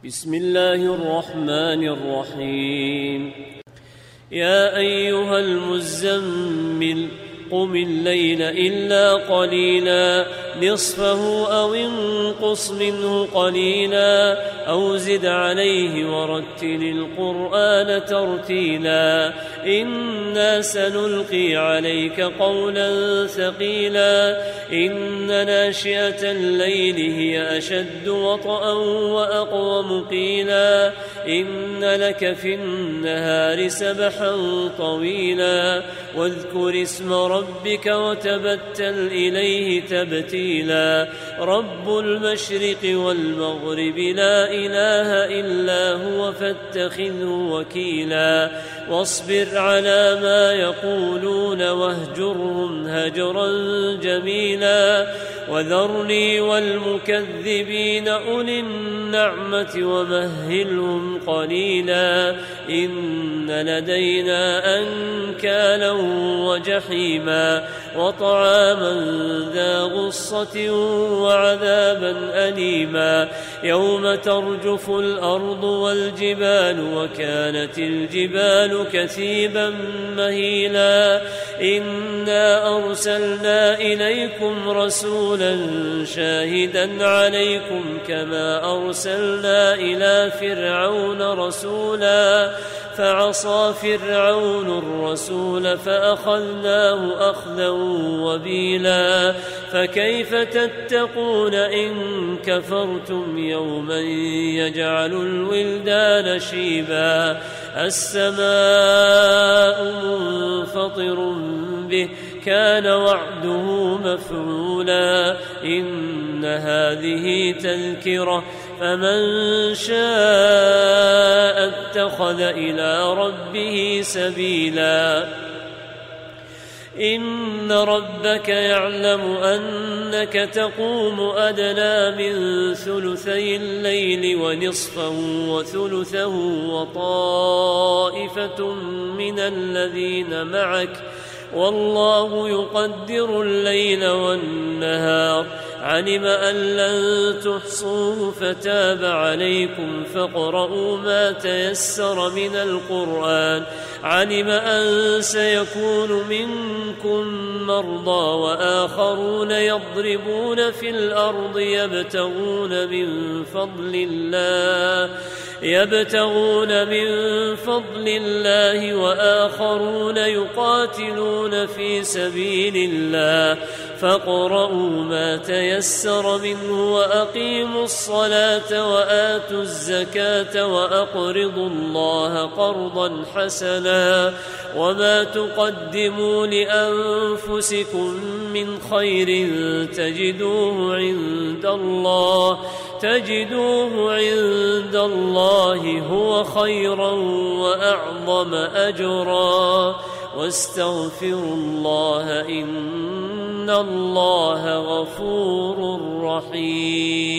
بسم الله الرحمن الرحيم. يا أيها المزمل قم الليل إلا قليلا نصفه أو انقص منه قليلا أو زد عليه ورتل القرآن ترتيلا إنا سنلقي عليك قولا ثقيلا إن ناشئة الليل هي أشد وطئا وأقوم قيلا إن لك في النهار سبحا طويلا واذكر اسم ربك وتبتل إليه تبتيلا رب المشرق والمغرب لا إله إلا هو فاتخذه وكيلا واصبر على ما يقولون واهجرهم هجرا جميلا وذرني والمكذبين أولي النعمة ومهلهم قليلا إن لدينا أنكالا وجحيما وطعاما ذا غصة وعذابا أليما يوم ترجف الأرض والجبال وكانت الجبال كثيبا مهيلا إنا أرسلنا إليكم رسولا شاهدا عليكم كما أرسلنا إلى فرعون رسولا فعصى فرعون الرسول فأخذناه أخذا وبيلا فكيف تتقون إن كفرتم يوما يجعل الولدان شيبا السماء منفطر به كان وعده مفعولا إن هذه تذكرة فمن شاء اتخذ إلى ربه سبيلا إن ربك يعلم أنك تقوم أدنى من ثلثي الليل ونصفه وثلثه وطائفة من الذين معك والله يقدر الليل والنهار علم أن لن تحصوه فتاب عليكم فاقرؤوا ما تيسر من القرآن علم أن سيكون منكم مرضى وآخرون يضربون في الأرض يبتغون من فضل الله وآخرون يقاتلون في سبيل الله فاقرؤوا ما تيسر منه وأقيموا الصلاة وآتوا الزكاة وأقرضوا الله قرضا حسنا وما تقدموا لأنفسكم من خير تجدوه عند الله هو خيرا وأعظم أجرا واستغفروا الله إن الله غفور رحيم.